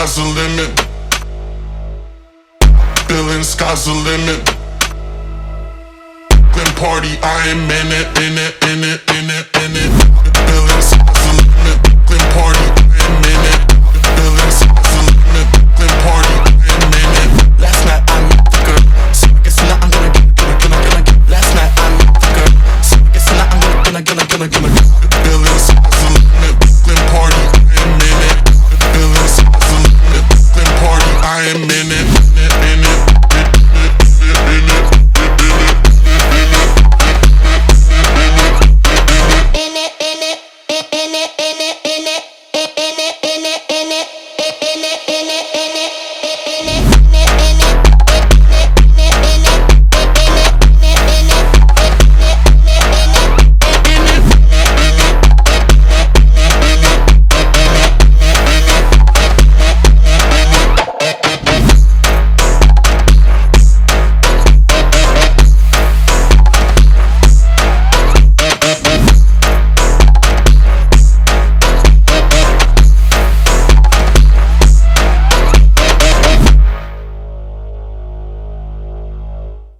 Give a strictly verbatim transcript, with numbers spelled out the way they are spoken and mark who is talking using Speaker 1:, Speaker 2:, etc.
Speaker 1: sky's the limit. Feeling sky's the limit. Then party, I am in it, in it, in it, in it, in it. Feeling sky's the limit. Then party, I am in it. Feeling sky's the limit. Then party, I am in it.
Speaker 2: Last night I met the girl, so I guess tonight I'm gonna get, gonna, gonna, gonna get. Last night I met the girl, so I guess tonight I'm gonna, gonna, gonna, gonna, gonna get.
Speaker 1: Feeling sky's the limit.